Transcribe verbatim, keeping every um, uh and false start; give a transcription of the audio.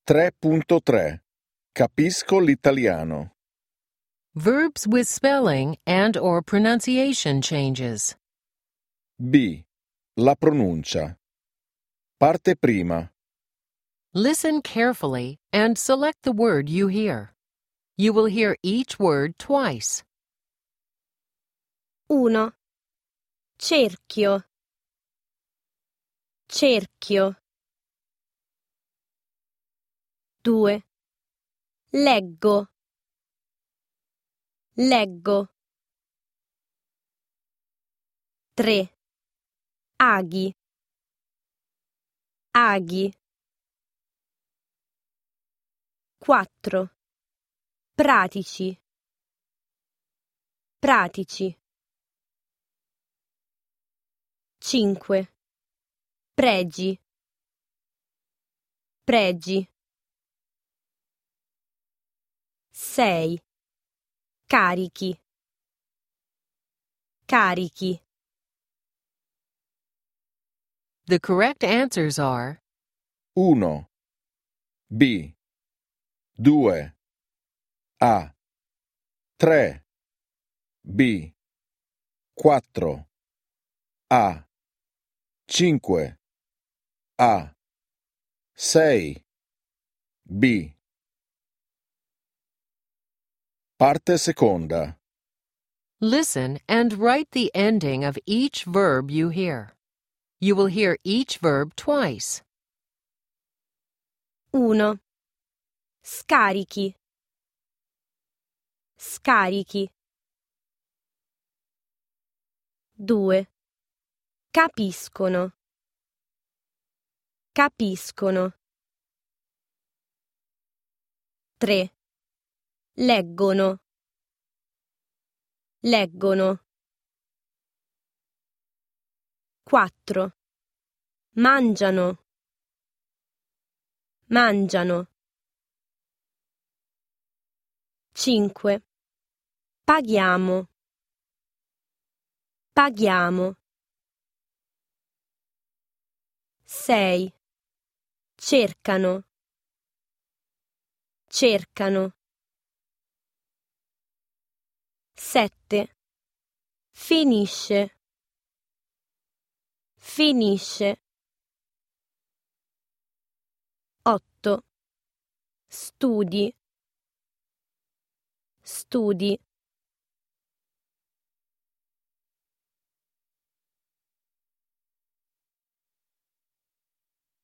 tre punto tre. Capisco l'italiano. Verbs with spelling and or pronunciation changes. B. La pronuncia. Parte prima. Listen carefully and select the word you hear. You will hear each word twice. uno. Cerchio. Cerchio. due. Leggo. Leggo. tre. Aghi. Aghi. quattro. Pratici. Pratici. cinque. Pregi. Pregi. sei. Carichi. Carichi. The correct answers are uno. B. due. A. tre. B. quattro. A. cinque. A. sei. B. Parte seconda. listen and write the ending of each verb you hear. You will hear each verb twice. uno. Scarichi. Scarichi. due. Capiscono. Capiscono. tre. Leggono. Leggono. quattro. Mangiano. Mangiano. cinque. Paghiamo. Paghiamo. sei. Cercano. Cercano. sette. Finisce. Finisce. otto. Studi. Studi.